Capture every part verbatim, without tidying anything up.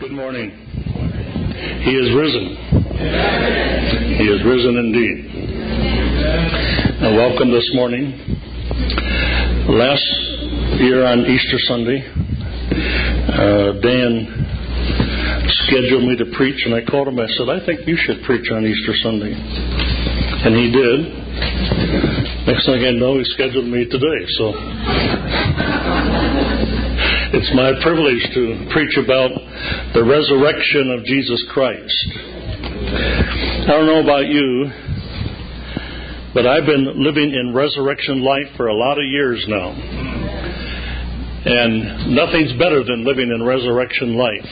Good morning. He is risen. He is risen indeed. And welcome this morning. Last year on Easter Sunday, uh, Dan scheduled me to preach, and I called him. I said, I think you should preach on Easter Sunday. And he did. Next thing I know, he scheduled me today. So it's my privilege to preach about the resurrection of Jesus Christ. I don't know about you, but I've been living in resurrection life for a lot of years now. And nothing's better than living in resurrection life.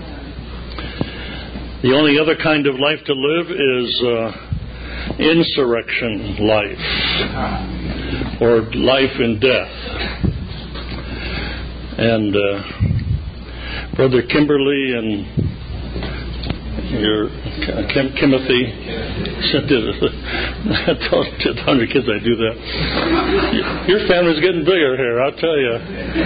The only other kind of life to live is uh, insurrection life, or life in death. And uh, Brother Kimberly and your Kim, Timothy sent it. I told one hundred kids I do that. Your family's getting bigger here, I'll tell you.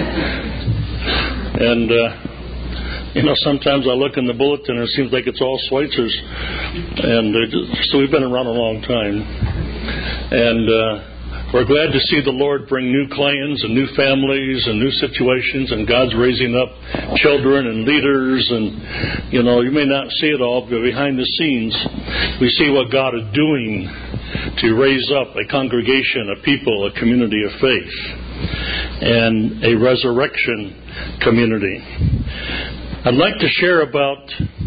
And uh, you know, sometimes I look in the bulletin and it seems like it's all Schweitzers, and just, so we've been around a long time. And uh, we're glad to see the Lord bring new clans and new families and new situations, and God's raising up children and leaders, and you know, you may not see it all, but behind the scenes we see what God is doing to raise up a congregation, a people, a community of faith, and a resurrection community. I'd like to share about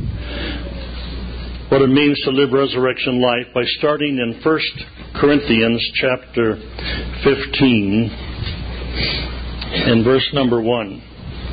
what it means to live resurrection life by starting in First Corinthians chapter fifteen and verse number one.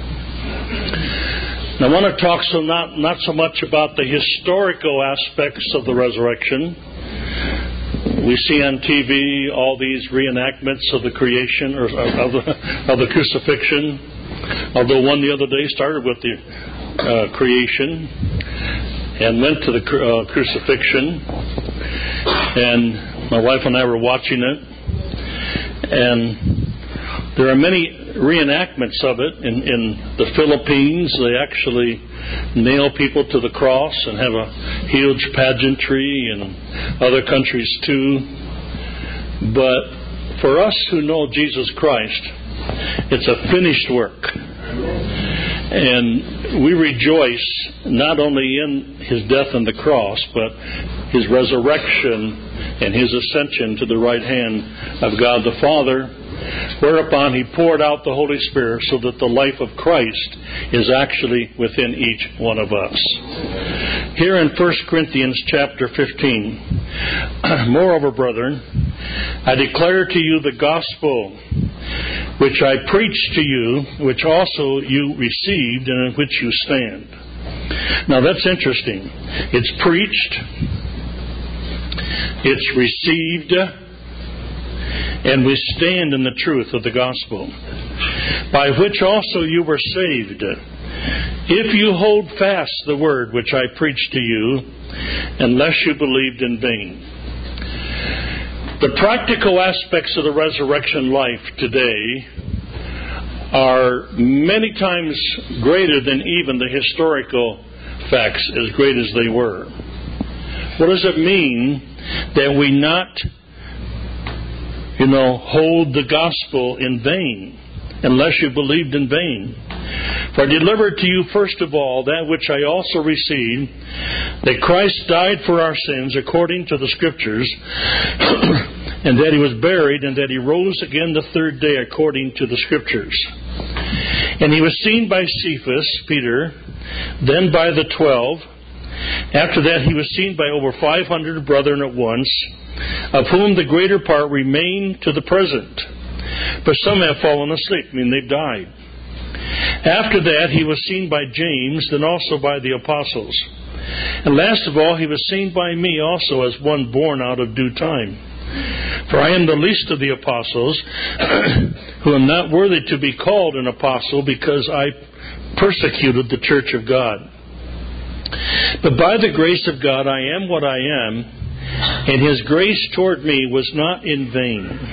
And I want to talk so not, not so much about the historical aspects of the resurrection. We see on T V all these reenactments of the creation, or of the, of the crucifixion. Although one the other day started with the uh, creation and went to the uh, crucifixion. And my wife and I were watching it, and there are many reenactments of it. In, in the Philippines, they actually nail people to the cross and have a huge pageantry, and other countries too. But for us who know Jesus Christ, it's a finished work. And we rejoice not only in His death on the cross, but His resurrection and His ascension to the right hand of God the Father, whereupon He poured out the Holy Spirit so that the life of Christ is actually within each one of us. Here in First Corinthians chapter fifteen, moreover, brethren, I declare to you the gospel which I preached to you, which also you received and in which you stand. Now that's interesting. It's preached, it's received, and we stand in the truth of the gospel, by which also you were saved, if you hold fast the word which I preached to you, unless you believed in vain. The practical aspects of the resurrection life today are many times greater than even the historical facts, as great as they were. What does it mean that we not, you know, hold the gospel in vain, unless you believed in vain? For I delivered to you first of all that which I also received, that Christ died for our sins according to the Scriptures, and that He was buried, and that He rose again the third day according to the Scriptures. And He was seen by Cephas, Peter, then by the twelve. After that He was seen by over five hundred brethren at once, of whom the greater part remain to the present. But some have fallen asleep, I mean they've died. After that He was seen by James, then also by the apostles. And last of all He was seen by me also, as one born out of due time. For I am the least of the apostles, who am not worthy to be called an apostle, because I persecuted the church of God. But by the grace of God I am what I am, and His grace toward me was not in vain.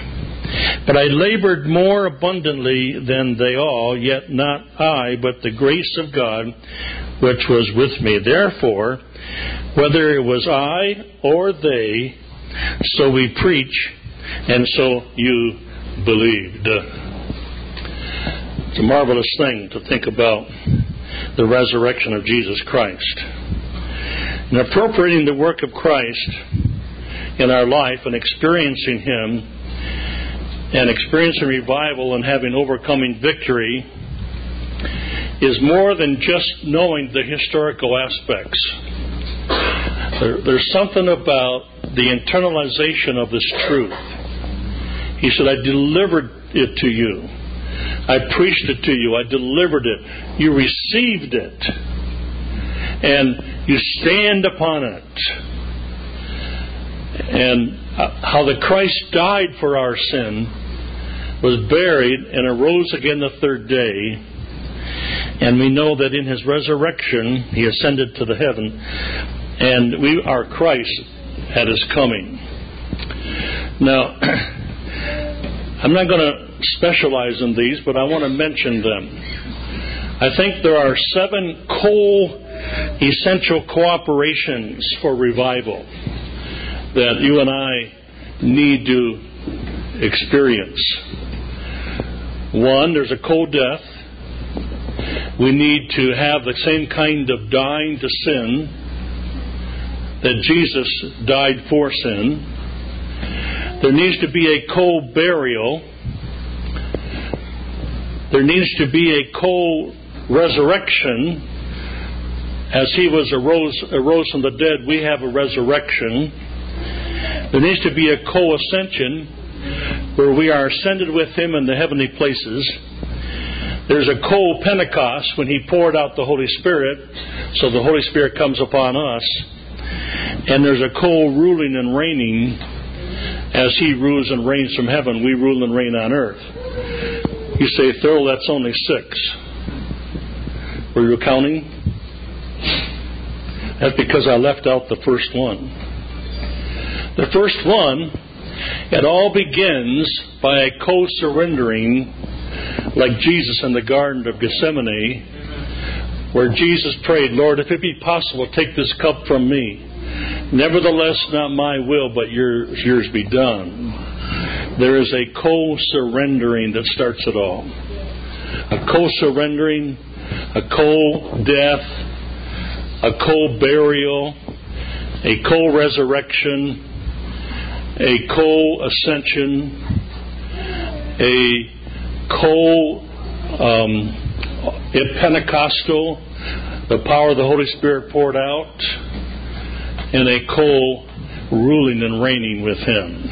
But I labored more abundantly than they all, yet not I, but the grace of God which was with me. Therefore, whether it was I or they, so we preach, and so you believed. It's a marvelous thing to think about the resurrection of Jesus Christ. And appropriating the work of Christ in our life and experiencing Him and experiencing revival and having overcoming victory is more than just knowing the historical aspects. There, there's something about the internalization of this truth. He said, I delivered it to you. I preached it to you. I delivered it. You received it. And you stand upon it. And how the Christ died for our sin, was buried, and arose again the third day. And we know that in His resurrection, He ascended to the heaven, and we are Christ at His coming. Now, I'm not going to specialize in these, but I want to mention them. I think there are seven co-essential cooperations for revival that you and I need to experience. One, there's a co-death. We need to have the same kind of dying to sin that Jesus died for sin. There needs to be a co-burial. There needs to be a co-resurrection. As He was arose, arose from the dead, we have a resurrection. There needs to be a co-ascension where we are ascended with Him in the heavenly places. There's a co-Pentecost when He poured out the Holy Spirit, so the Holy Spirit comes upon us. And there's a co-ruling and reigning. As He rules and reigns from heaven, we rule and reign on earth. You say, Thurl, that's only six. Were you counting? That's because I left out the first one. The first one, it all begins by a co-surrendering, like Jesus in the Garden of Gethsemane, where Jesus prayed, Lord, if it be possible, take this cup from me. Nevertheless, not my will, but yours, yours be done. There is a co-surrendering that starts it all. A co-surrendering, a co-death, a co-burial, a co-resurrection, a co-ascension, a co-Pentecostal, the power of the Holy Spirit poured out, and a co-ruling and reigning with Him.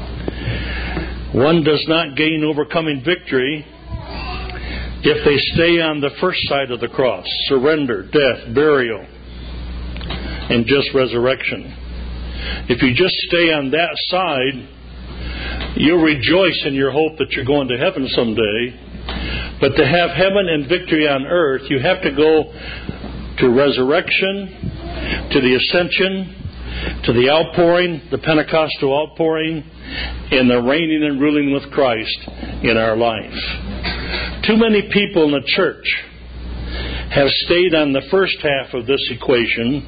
One does not gain overcoming victory if they stay on the first side of the cross, surrender, death, burial, and just resurrection. If you just stay on that side, you'll rejoice in your hope that you're going to heaven someday. But to have heaven and victory on earth, you have to go to resurrection, to the ascension, to the outpouring, the Pentecostal outpouring, and the reigning and ruling with Christ in our life. Too many people in the church have stayed on the first half of this equation,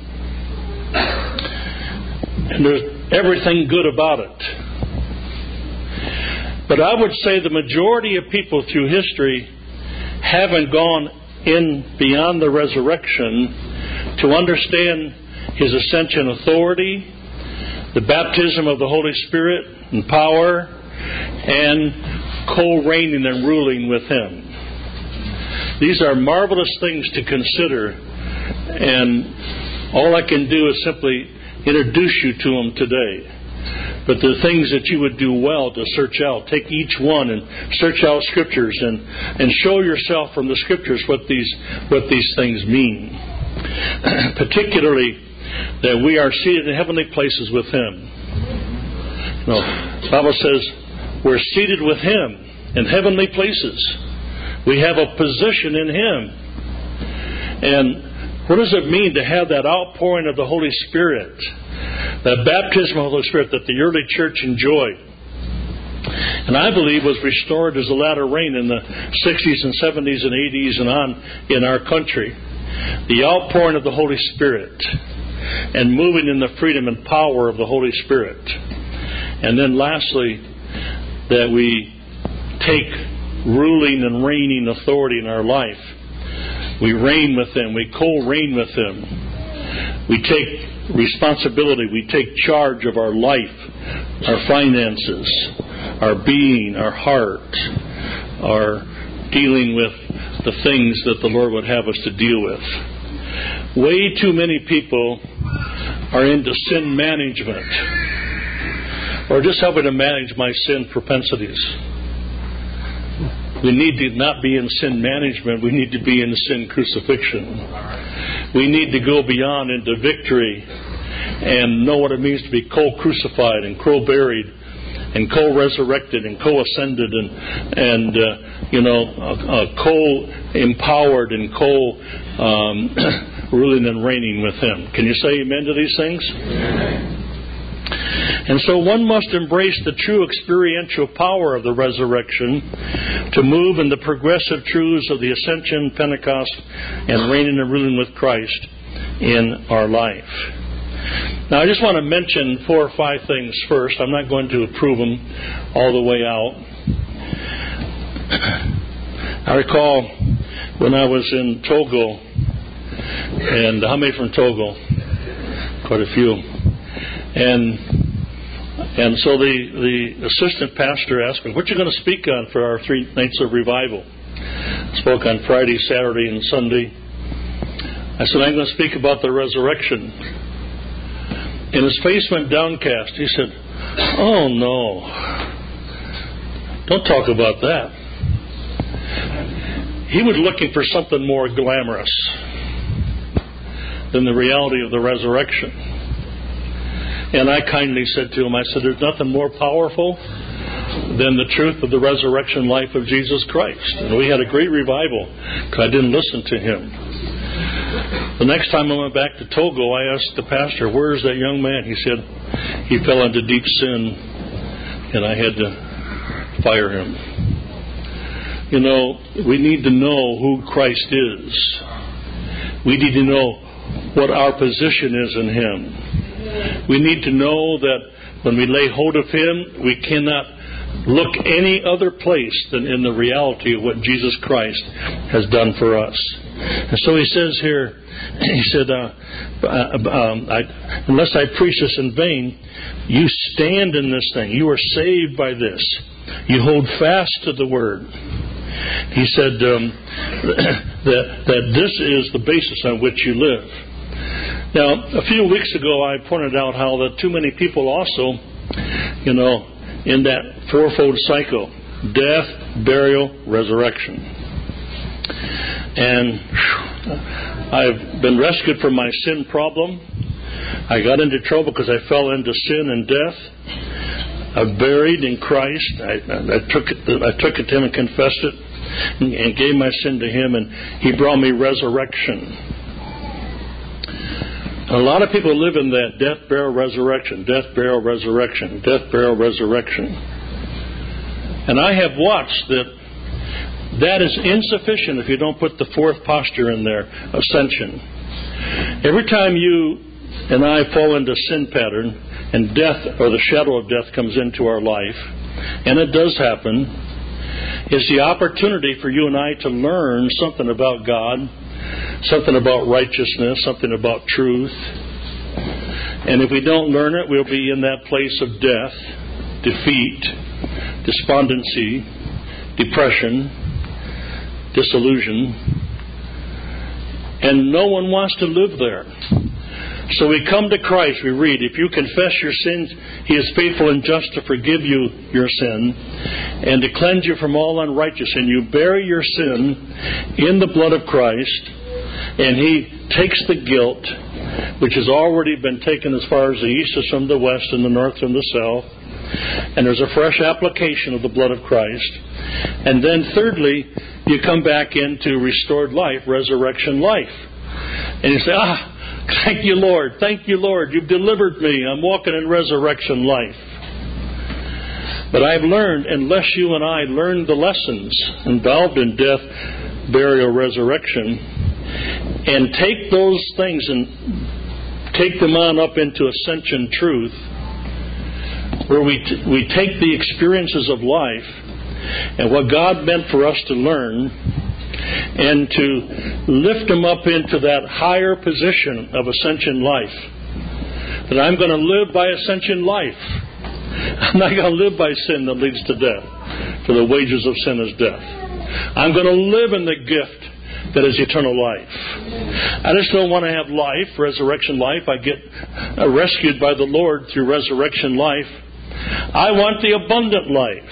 and there's everything good about it. But I would say the majority of people through history haven't gone in beyond the resurrection to understand His ascension authority, the baptism of the Holy Spirit and power, and co-reigning and ruling with Him. These are marvelous things to consider, and all I can do is simply introduce you to them today. But the things that you would do well to search out, take each one and search out Scriptures and, and show yourself from the Scriptures what these what these things mean. Particularly that we are seated in heavenly places with Him. You know, the Bible says we're seated with Him in heavenly places. We have a position in Him. And what does it mean to have that outpouring of the Holy Spirit? That baptism of the Holy Spirit that the early church enjoyed. and I believe was restored as the latter rain in the sixties and seventies and eighties and on in our country. The outpouring of the Holy Spirit and moving in the freedom and power of the Holy Spirit. And then lastly, that we take ruling and reigning authority in our life. We reign with Him. We co-reign with Him. We take responsibility. We take charge of our life, our finances, our being, our heart, our dealing with the things that the Lord would have us to deal with. Way too many people are into sin management, or just helping to manage my sin propensities. We need to not be in sin management. We need to be in sin crucifixion. We need to go beyond into victory and know what it means to be co-crucified and co-buried and co-resurrected and co-ascended and, and uh, you know, uh, uh, co-empowered and co-ruling um, and reigning with Him. Can you say amen to these things? And so one must embrace the true experiential power of the resurrection to move in the progressive truths of the Ascension, Pentecost, and reigning and ruling with Christ in our life. Now, I just want to mention four or five things first. I'm not going to approve them all the way out. I recall when I was in Togo, and how many from Togo? Quite a few. And and so the, the assistant pastor asked me, what are you going to speak on for our three nights of revival? I spoke on Friday, Saturday, and Sunday. I said, I'm going to speak about the resurrection. And his face went downcast. He said, oh no, don't talk about that. He was looking for something more glamorous than the reality of the resurrection. And I kindly said to him, I said, there's nothing more powerful than the truth of the resurrection life of Jesus Christ. And we had a great revival because I didn't listen to him. The next time I went back to Togo, I asked the pastor, where's that young man? He said he fell into deep sin and I had to fire him. You know, we need to know who Christ is. We need to know what our position is in Him. We need to know that when we lay hold of Him, we cannot look any other place than in the reality of what Jesus Christ has done for us. And so he says here, he said, uh, um, I, unless I preach this in vain, you stand in this thing. You are saved by this. You hold fast to the Word. He said um, that, that this is the basis on which you live. Now, a few weeks ago, I pointed out how that too many people also, you know, in that fourfold cycle, death, burial, resurrection. And I've been rescued from my sin problem. I got into trouble because I fell into sin and death. I'm buried in Christ. I, I took it. I took it to Him and confessed it, and, and gave my sin to Him, and He brought me resurrection. A lot of people live in that death, burial, resurrection, death, burial, resurrection, death, burial, resurrection. And I have watched that that is insufficient if you don't put the fourth posture in there, ascension. Every time you and I fall into sin pattern and death or the shadow of death comes into our life, and it does happen, is the opportunity for you and I to learn something about God, something about righteousness, something about truth. And if we don't learn it, we'll be in that place of death, defeat, despondency, depression, disillusion. And no one wants to live there. So we come to Christ, we read, if you confess your sins, He is faithful and just to forgive you your sin and to cleanse you from all unrighteousness. And you bury your sin in the blood of Christ, and He takes the guilt, which has already been taken as far as the east is from the west and the north from the south. And there's a fresh application of the blood of Christ. And then thirdly, you come back into restored life, resurrection life. And you say, ah, thank you, Lord. Thank you, Lord. You've delivered me. I'm walking in resurrection life. But I've learned, unless you and I learn the lessons involved in death, burial, resurrection, and take those things and take them on up into ascension truth, where we t- we take the experiences of life and what God meant for us to learn, and to lift them up into that higher position of ascension life. That I'm going to live by ascension life. I'm not going to live by sin that leads to death. For the wages of sin is death. I'm going to live in the gift that is eternal life. I just don't want to have life, resurrection life. I get rescued by the Lord through resurrection life. I want the abundant life.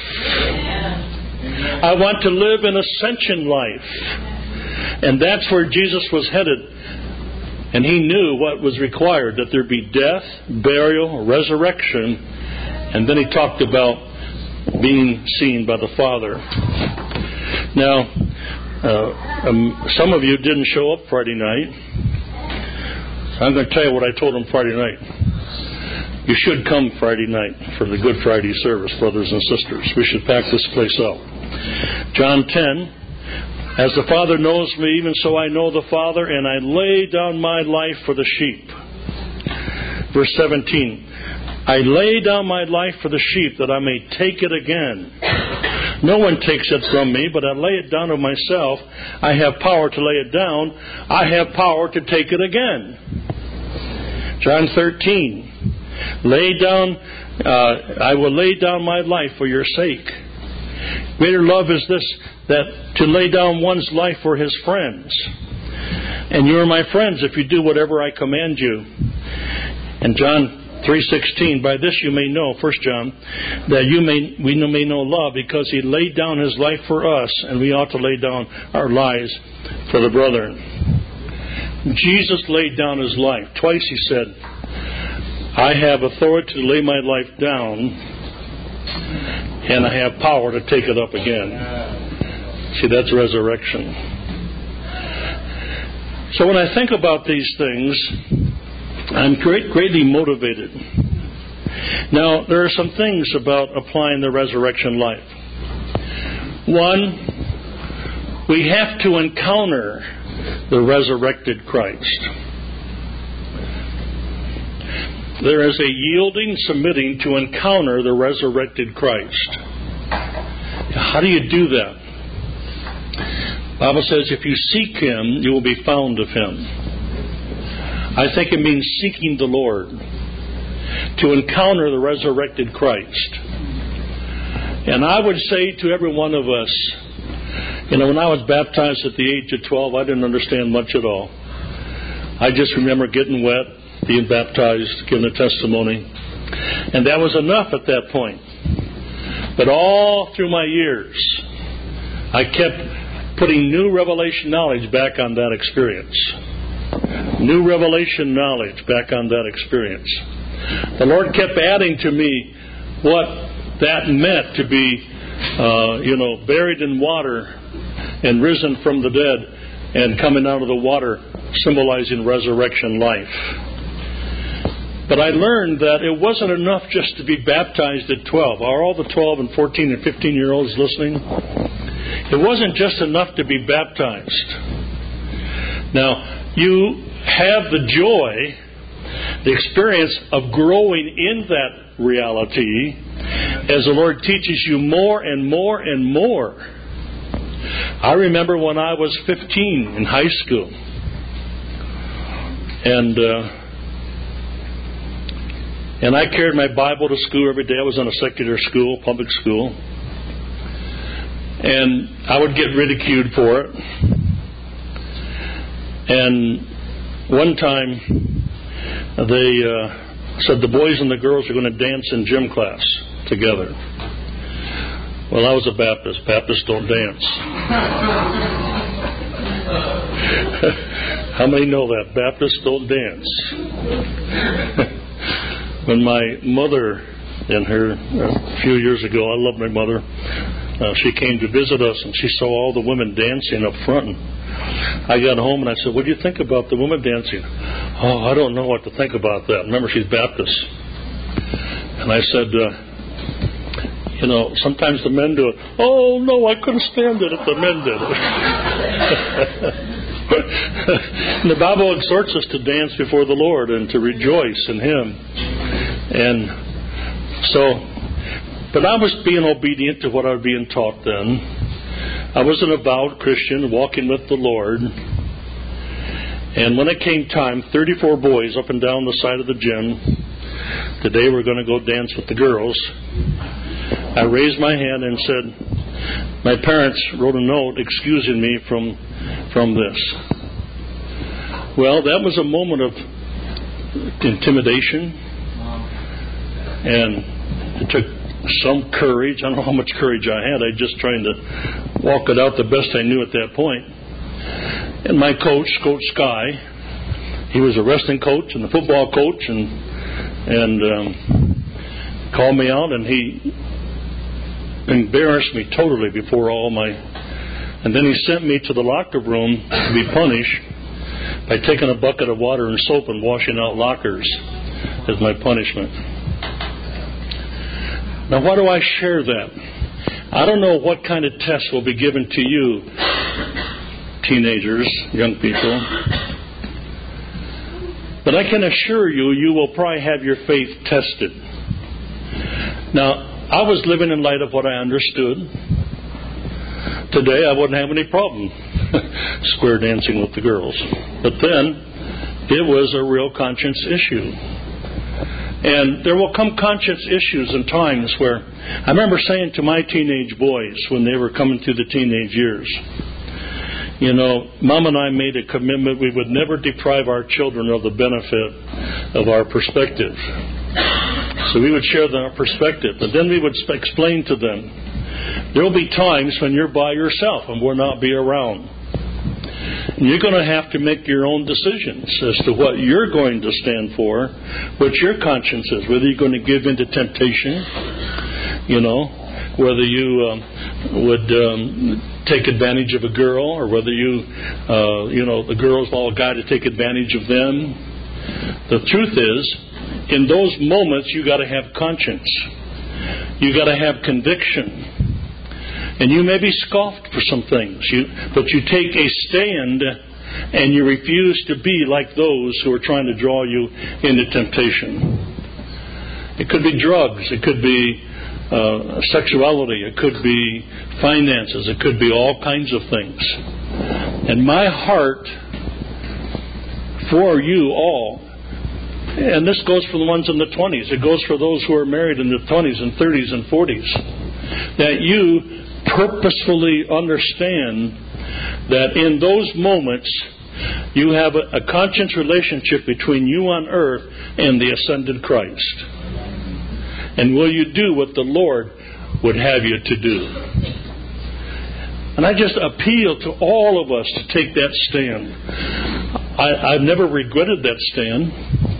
I want to live in ascension life. And that's where Jesus was headed. And He knew what was required, that there be death, burial, resurrection. And then He talked about being seen by the Father. Now, uh, um, some of you didn't show up Friday night. So I'm going to tell you what I told them Friday night. You should come Friday night for the Good Friday service, brothers and sisters. We should pack this place up. John ten, as the Father knows me, even so I know the Father, and I lay down my life for the sheep. Verse seventeen, I lay down my life for the sheep that I may take it again. No one takes it from me, but I lay it down of myself. I have power to lay it down. I have power to take it again. John thirteen, lay down, uh, I will lay down my life for your sake. Greater love is this, that to lay down one's life for his friends. And you are my friends if you do whatever I command you. And John three sixteen, by this you may know, First John, that you may we may know love, because He laid down His life for us, and we ought to lay down our lives for the brethren. Jesus laid down His life. Twice He said, I have authority to lay my life down, and I have power to take it up again. See, that's resurrection. So when I think about these things, I'm great, greatly motivated. Now, there are some things about applying the resurrection life. One, we have to encounter the resurrected Christ. There is a yielding, submitting to encounter the resurrected Christ. How do you do that? The Bible says, if you seek Him, you will be found of Him. I think it means seeking the Lord, to encounter the resurrected Christ. And I would say to every one of us, you know, when I was baptized at the age of twelve, I didn't understand much at all. I just remember getting wet, being baptized, giving a testimony. And that was enough at that point. But all through my years, I kept putting new revelation knowledge back on that experience. New revelation knowledge back on that experience. The Lord kept adding to me what that meant to be, uh, you know, buried in water and risen from the dead and coming out of the water, symbolizing resurrection life. But I learned that it wasn't enough just to be baptized at twelve. Are all the twelve and fourteen and fifteen year olds listening? It wasn't just enough to be baptized. Now, you have the joy, the experience of growing in that reality as the Lord teaches you more and more and more. I remember when I was fifteen in high school, and uh, and I carried my Bible to school every day. I was in a secular school, public school, and I would get ridiculed for it. And one time, they uh, said the boys and the girls are going to dance in gym class together. Well, I was a Baptist. Baptists don't dance. How many know that? Baptists don't dance. When my mother, and her a few years ago, I love my mother, uh, she came to visit us, and she saw all the women dancing up front. And I got home and I said, what do you think about the women dancing? Oh, I don't know what to think about that. Remember, she's Baptist. And I said, uh, You know, sometimes the men do it. Oh, no, I couldn't stand it if the men did it. And the Bible exhorts us to dance before the Lord and to rejoice in Him. And so, but I was being obedient to what I was being taught then. I was an avowed Christian walking with the Lord. And when it came time, thirty-four boys up and down the side of the gym. Today we're going to go dance with the girls. I raised my hand and said, my parents wrote a note excusing me from from this. Well, that was a moment of intimidation, and it took some courage. I don't know how much courage I had. I was just trying to walk it out the best I knew at that point. And my coach, Coach Sky, he was a wrestling coach and a football coach, and and um, called me out, and he embarrassed me totally before all my... And then he sent me to the locker room to be punished by taking a bucket of water and soap and washing out lockers as my punishment. Now, why do I share that? I don't know what kind of test will be given to you, teenagers, young people. But I can assure you, you will probably have your faith tested. Now, I was living in light of what I understood. Today, I wouldn't have any problem square dancing with the girls. But then, it was a real conscience issue. And there will come conscience issues and times where I remember saying to my teenage boys when they were coming through the teenage years, you know, Mom and I made a commitment we would never deprive our children of the benefit of our perspective. So we would share our perspective, but then we would explain to them, there will be times when you're by yourself and we'll not be around. And you're going to have to make your own decisions as to what you're going to stand for, what your conscience is, whether you're going to give in to temptation, you know, whether you um, would um, take advantage of a girl, or whether you, uh, you know, the girls all got to take advantage of them. The truth is, in those moments, you got to have conscience. You got to have conviction. And you may be scoffed for some things, you, but you take a stand and you refuse to be like those who are trying to draw you into temptation. It could be drugs. It could be uh, sexuality. It could be finances. It could be all kinds of things. And my heart for you all, and this goes for the ones in the twenties. It goes for those who are married in the twenties and thirties and forties. That you purposefully understand that in those moments you have a, a conscious relationship between you on earth and the ascended Christ. And will you do what the Lord would have you to do? And I just appeal to all of us to take that stand. I, I've never regretted that stand.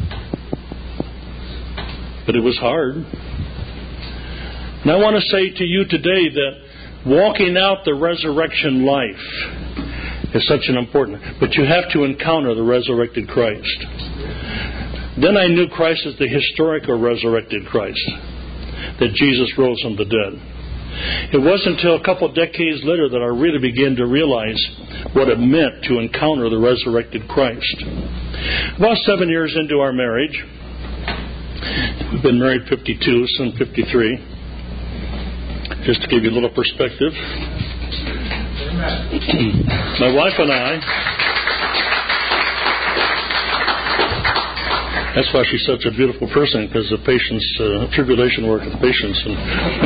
But it was hard. And I want to say to you today that walking out the resurrection life is such an important... But you have to encounter the resurrected Christ. Then I knew Christ as the historical resurrected Christ. That Jesus rose from the dead. It wasn't until a couple of decades later that I really began to realize what it meant to encounter the resurrected Christ. About seven years into our marriage... We've been married fifty-two, soon fifty-three. Just to give you a little perspective. My wife and I... That's why she's such a beautiful person, because the patience, uh, tribulation work with patience. And,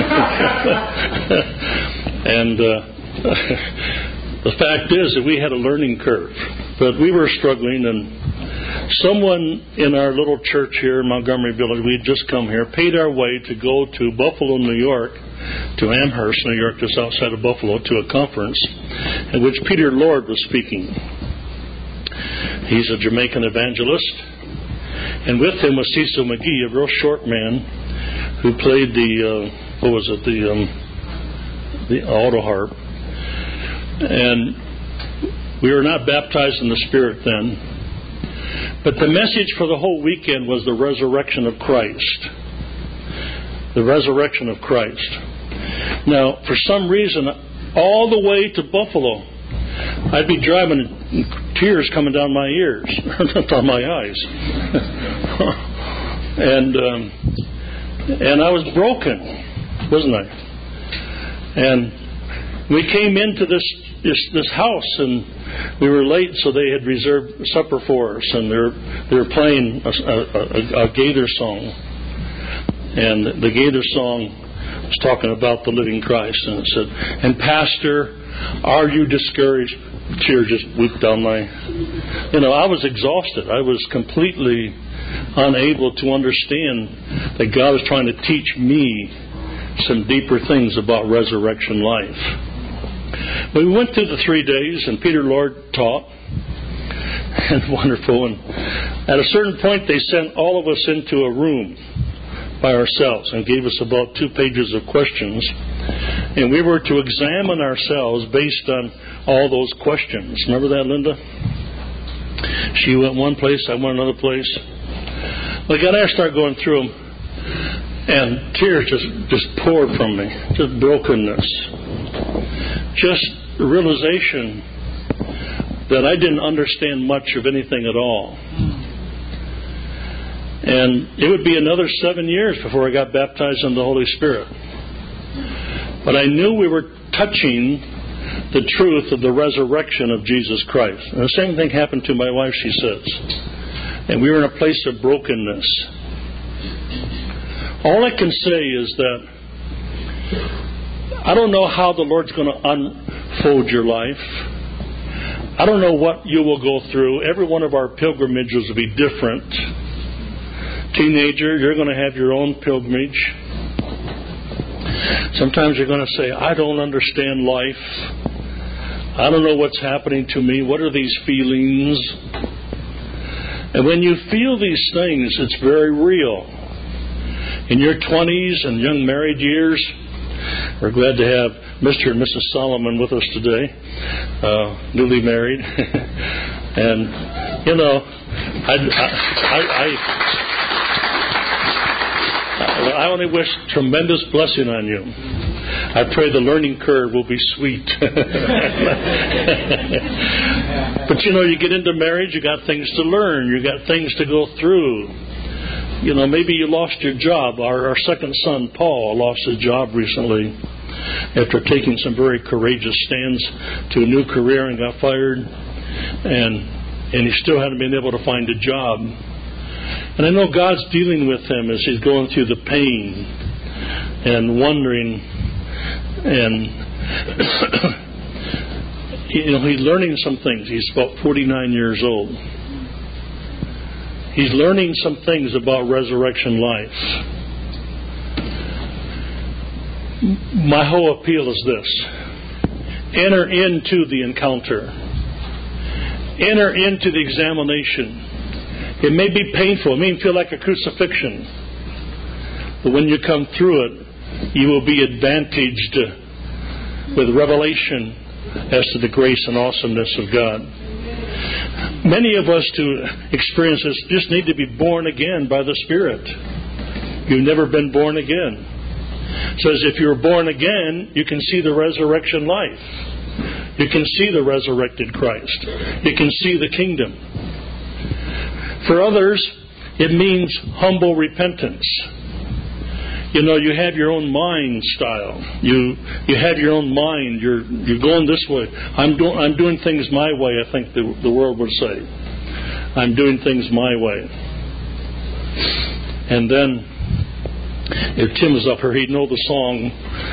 and uh, the fact is that we had a learning curve. But we were struggling, and someone in our little church here in Montgomery Village, we had just come here, paid our way to go to Buffalo, New York, to Amherst, New York, just outside of Buffalo, to a conference in which Peter Lord was speaking. He's a Jamaican evangelist. And with him was Cecil McGee, a real short man who played the, uh, what was it, the, um, the auto harp. And we were not baptized in the Spirit then. But the message for the whole weekend was the resurrection of Christ. The resurrection of Christ. Now, for some reason, all the way to Buffalo, I'd be driving and tears coming down my ears, down my eyes. and um, and I was broken, wasn't I? And we came into this, this this house, and we were late, so they had reserved supper for us, and they were, they were playing a, a, a Gaither song. And the Gaither song was talking about the living Christ, and it said, "And Pastor, are you discouraged?" Tears just wept down my... You know, I was exhausted. I was completely unable to understand that God was trying to teach me some deeper things about resurrection life. But we went through the three days, and Peter Lord taught, and wonderful. And at a certain point, they sent all of us into a room by ourselves and gave us about two pages of questions. And we were to examine ourselves based on all those questions. Remember that, Linda? She went one place, I went another place. Well, God, I started going through them, and tears just, just poured from me. Just brokenness. Just the realization that I didn't understand much of anything at all. And it would be another seven years before I got baptized in the Holy Spirit. But I knew we were touching the truth of the resurrection of Jesus Christ. And the same thing happened to my wife, she says. And we were in a place of brokenness. All I can say is that I don't know how the Lord's going to unfold your life. I don't know what you will go through. Every one of our pilgrimages will be different. Teenager, you're going to have your own pilgrimage. Sometimes you're going to say, I don't understand life. I don't know what's happening to me. What are these feelings? And when you feel these things, it's very real. In your twenties and young married years, we're glad to have Mister and Missus Solomon with us today, uh, newly married. And, you know, I... I, I, I I only wish tremendous blessing on you. I pray the learning curve will be sweet. But you know, you get into marriage, you got things to learn, you got things to go through. You know, maybe you lost your job. Our, our second son, Paul, lost his job recently after taking some very courageous stands to a new career and got fired. And and he still hadn't been able to find a job. And I know God's dealing with him as he's going through the pain and wondering, and you know, he's learning some things. He's about forty-nine years old. He's learning some things about resurrection life. My whole appeal is this: enter into the encounter. Enter into the examination. It may be painful. It may feel like a crucifixion. But when you come through it, you will be advantaged with revelation as to the grace and awesomeness of God. Many of us to experience this just need to be born again by the Spirit. You've never been born again. It says if you're born again, you can see the resurrection life. You can see the resurrected Christ. You can see the kingdom. For others, it means humble repentance. You know, you have your own mind style. You you have your own mind. You're you're going this way. I'm doing I'm doing things my way. I think the the world would say, I'm doing things my way. And then, if Tim was up here, he'd know the song.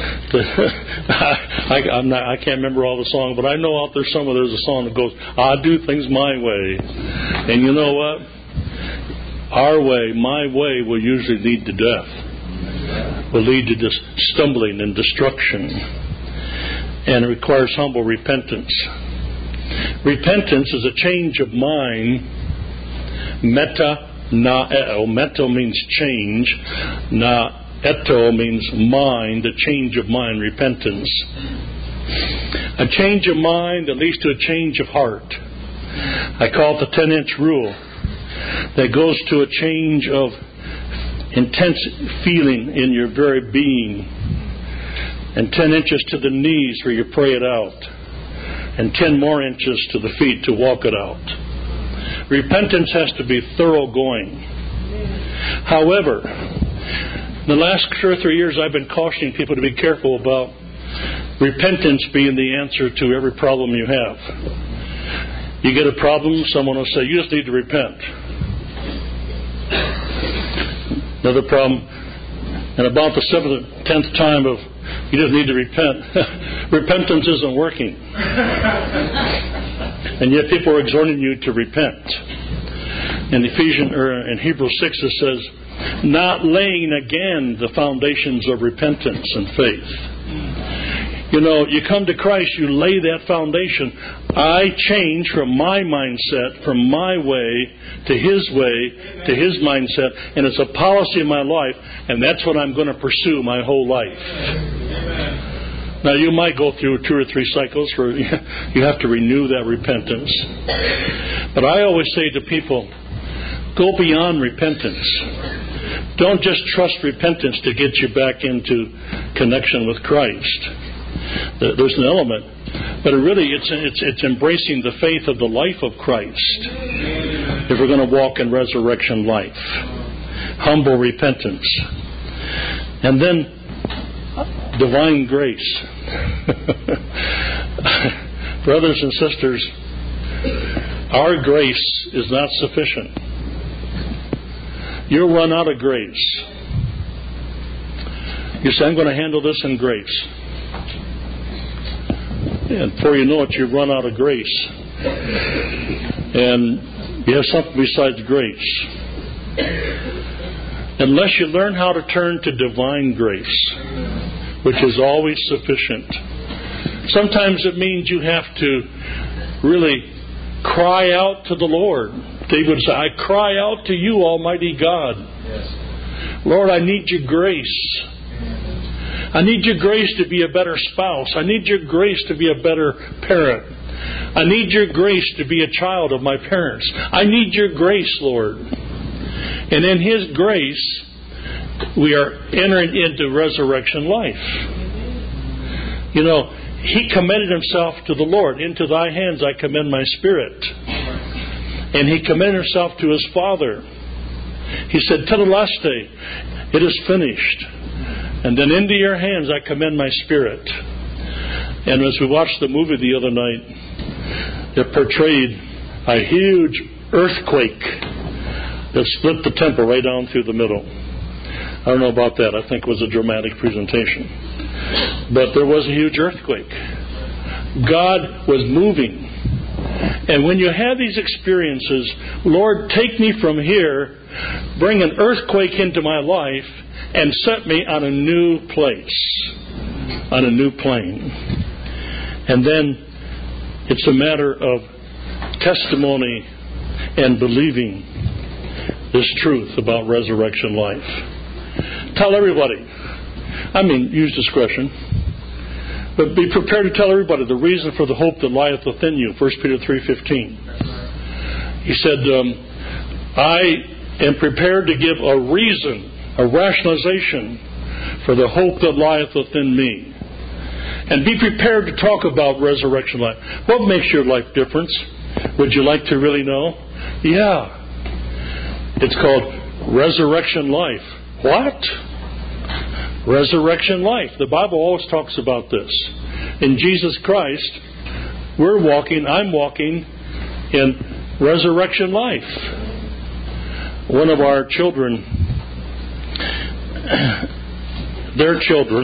I, I'm not. I can't remember all the song, but I know out there somewhere there's a song that goes, "I do things my way," and you know what? Our way, my way, will usually lead to death. Will lead to just stumbling and destruction. And it requires humble repentance. Repentance is a change of mind. Meta na eto. Meta means change. Na eto means mind, a change of mind, repentance. A change of mind that leads to a change of heart. I call it the ten-inch rule. That goes to a change of intense feeling in your very being. and ten inches to the knees where you pray it out, and ten more inches to the feet to walk it out. Repentance has to be thoroughgoing. However, in the last two or three years I've been cautioning people to be careful about repentance being the answer to every problem you have. You get a problem, someone will say, you just need to repent. Another problem, and about the seventh, tenth time of, you just need to repent. Repentance isn't working. And yet people are exhorting you to repent. In Ephesians or in Hebrews six it says, not laying again the foundations of repentance and faith. You know, you come to Christ, you lay that foundation. I change from my mindset, from my way to His way, to His mindset, and it's a policy in my life, and that's what I'm going to pursue my whole life. Amen. Now, you might go through two or three cycles where you have to renew that repentance. But I always say to people, go beyond repentance. Don't just trust repentance to get you back into connection with Christ. There's an element, but it really it's, it's it's embracing the faith of the life of Christ if we're going to walk in resurrection life. Humble repentance. And then divine grace. Brothers and sisters, our grace is not sufficient. You'll run out of grace. You say, I'm going to handle this in grace. And before you know it, you've run out of grace. And you have something besides grace. Unless you learn how to turn to divine grace, which is always sufficient. Sometimes it means you have to really cry out to the Lord. David would say, I cry out to you, Almighty God. Yes. Lord, I need your grace. I need your grace to be a better spouse. I need your grace to be a better parent. I need your grace to be a child of my parents. I need your grace, Lord. And in His grace, we are entering into resurrection life. You know, He commended Himself to the Lord. Into thy hands I commend my spirit. And He commended Himself to His Father. He said, Tetelestai, it is finished. And then into your hands I commend my spirit. And as we watched the movie the other night, it portrayed a huge earthquake that split the temple right down through the middle. I don't know about that. I think it was a dramatic presentation. But there was a huge earthquake. God was moving. And when you have these experiences, Lord, take me from here, bring an earthquake into my life, and set me on a new place, on a new plane. And then it's a matter of testimony and believing this truth about resurrection life. Tell everybody. I mean, use discretion. But be prepared to tell everybody the reason for the hope that lieth within you. First Peter three fifteen. He said, um, I am prepared to give a reason, a rationalization for the hope that lieth within me. And be prepared to talk about resurrection life. What makes your life different? Would you like to really know? Yeah. It's called resurrection life. What? Resurrection life. The Bible always talks about this. In Jesus Christ, we're walking, I'm walking in resurrection life. One of our children, their children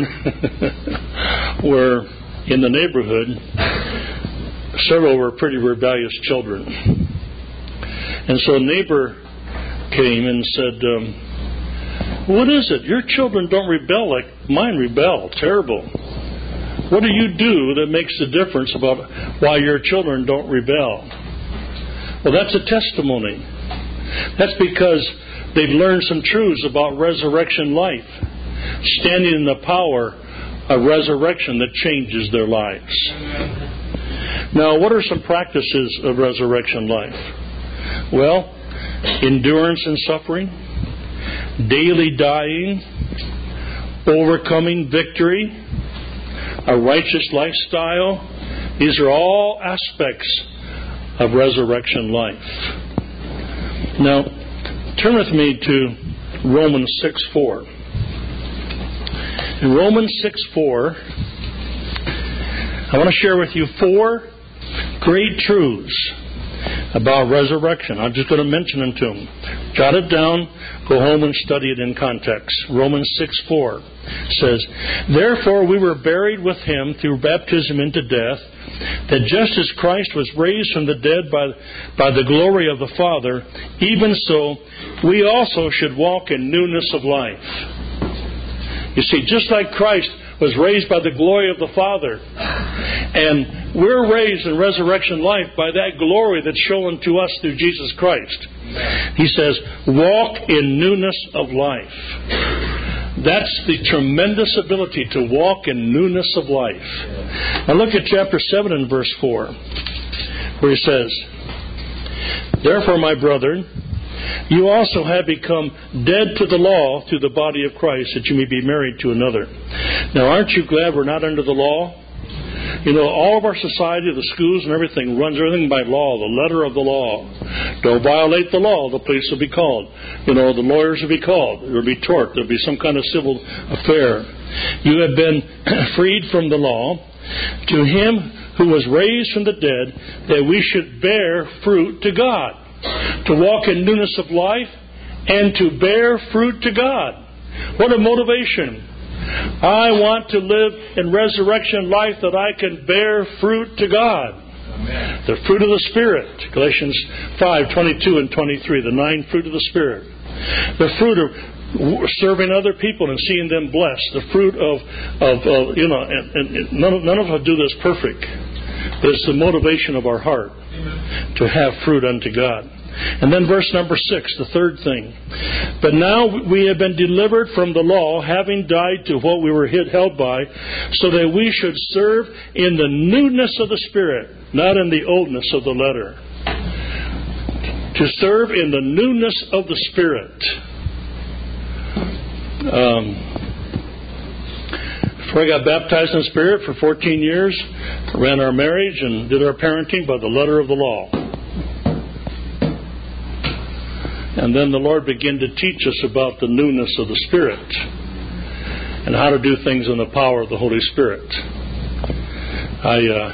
were in the neighborhood. Several were pretty rebellious children. And so a neighbor came and said, um, what is it? Your children don't rebel like mine rebel. Terrible. What do you do that makes the difference about why your children don't rebel? Well, that's a testimony. That's because they've learned some truths about resurrection life, standing in the power of resurrection that changes their lives. Now, what are some practices of resurrection life? Well, endurance and suffering, daily dying, overcoming victory, a righteous lifestyle. These are all aspects of resurrection life. Now, turn with me to Romans six four. In Romans six four, I want to share with you four great truths about resurrection. I'm just going to mention them to them. Jot it down, go home and study it in context. Romans six four says, "Therefore we were buried with him through baptism into death, that just as Christ was raised from the dead by, by the glory of the Father, even so we also should walk in newness of life." You see, just like Christ was raised by the glory of the Father, and we're raised in resurrection life by that glory that's shown to us through Jesus Christ. He says, walk in newness of life. That's the tremendous ability to walk in newness of life. Now look at chapter seven and verse four, where he says, "Therefore, my brethren, you also have become dead to the law through the body of Christ, that you may be married to another." Now, aren't you glad we're not under the law? You know, all of our society, the schools and everything, runs everything by law, the letter of the law. Don't violate the law, the police will be called. You know, the lawyers will be called. There will be tort. There will be some kind of civil affair. You have been freed from the law to him who was raised from the dead, that we should bear fruit to God. To walk in newness of life and to bear fruit to God. What a motivation. I want to live in resurrection life that I can bear fruit to God. Amen. The fruit of the Spirit. Galatians five, twenty-two and twenty-three. The nine fruit of the Spirit. The fruit of serving other people and seeing them blessed. The fruit of, of, of you know, and, and none, of, none of us do this perfect. But it's the motivation of our heart to have fruit unto God. And then verse number six, the third thing. "But now we have been delivered from the law, having died to what we were held by, so that we should serve in the newness of the Spirit, not in the oldness of the letter." To serve in the newness of the Spirit. Um, before I got baptized in the Spirit for fourteen years, I ran our marriage and did our parenting by the letter of the law. And then the Lord began to teach us about the newness of the Spirit and how to do things in the power of the Holy Spirit. I, uh,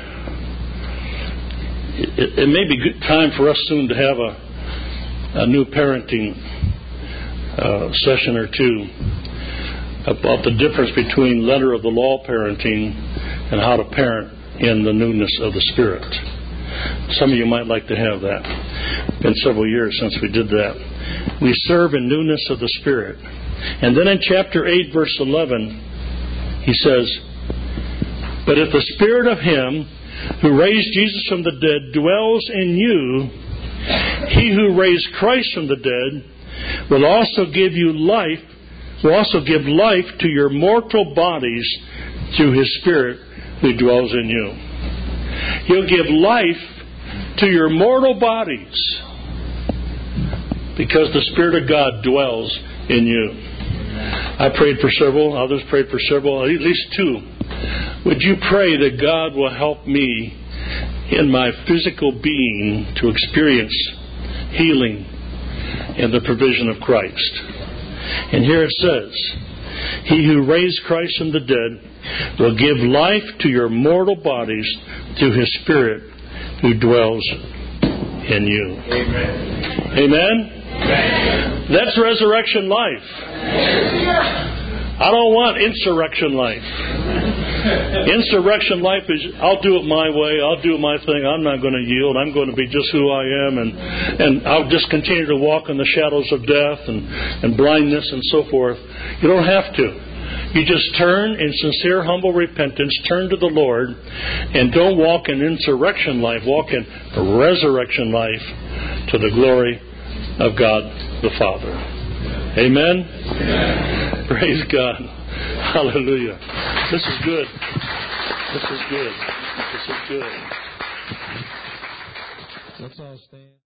it, it may be good time for us soon to have a, a new parenting uh, session or two about the difference between letter of the law parenting and how to parent in the newness of the Spirit. Some of you might like to have that. It's been several years since we did that. We serve in newness of the Spirit. And then in chapter eight, verse eleven, he says, "But if the Spirit of Him who raised Jesus from the dead dwells in you, He who raised Christ from the dead will also give you life, will also give life to your mortal bodies through His Spirit who dwells in you." He'll give life to your mortal bodies because the Spirit of God dwells in you. I prayed for several, others prayed for several, at least two. Would you pray that God will help me in my physical being to experience healing and the provision of Christ? And here it says, "He who raised Christ from the dead will give life to your mortal bodies through His Spirit who dwells in you." Amen. Amen? Amen. That's resurrection life. I don't want insurrection life. Insurrection life is, I'll do it my way, I'll do my thing, I'm not going to yield, I'm going to be just who I am, and, and I'll just continue to walk in the shadows of death and, and blindness and so forth. You don't have to. You just turn in sincere, humble repentance, turn to the Lord, and don't walk in insurrection life, walk in resurrection life to the glory of God the Father. Amen? Amen. Praise God. Hallelujah. This is good. This is good. This is good. Let's all stand.